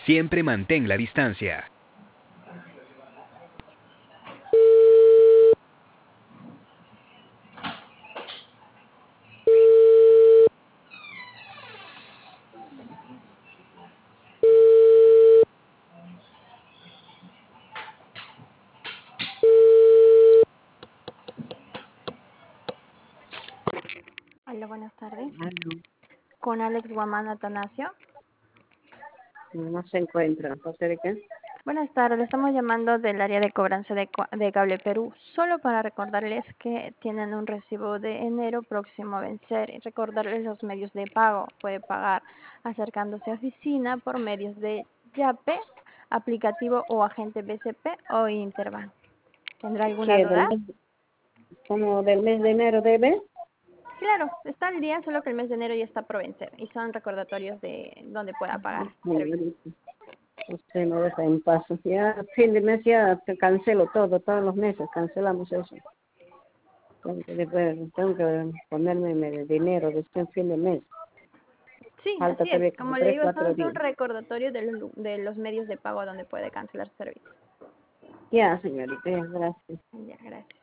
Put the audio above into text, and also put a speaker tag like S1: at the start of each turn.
S1: Siempre mantén la distancia.
S2: Hola, buenas tardes.
S3: Aló,
S2: Con Alex Guamán Atanasio.
S3: no se encuentra. ¿Parte de qué?
S2: Buenas tardes, le estamos llamando del área de cobranza de Cable Perú, solo para recordarles que tienen un recibo de enero próximo a vencer y recordarles los medios de pago. Puede pagar acercándose a oficina por medios de YAPE, aplicativo o agente BCP o Interbank. ¿Tendrá alguna
S3: ¿Qué?
S2: duda?
S3: Como del mes de enero debe?
S2: Claro, está al día, solo que el mes de enero ya está por vencer y son recordatorios de donde pueda pagar servicios.
S3: Señorita, usted me deja en paz. Ya, fin de mes ya te cancelo todo, todos los meses cancelamos eso. Tengo que ponerme dinero después fin de mes.
S2: Sí,
S3: Falta
S2: así es.
S3: todavía como
S2: Como le
S3: tres,
S2: digo,
S3: cuatro
S2: son
S3: días.
S2: recordatorios de los medios de pago donde puede cancelar servicios.
S3: Ya, señorita, ya, gracias.
S2: Ya, gracias.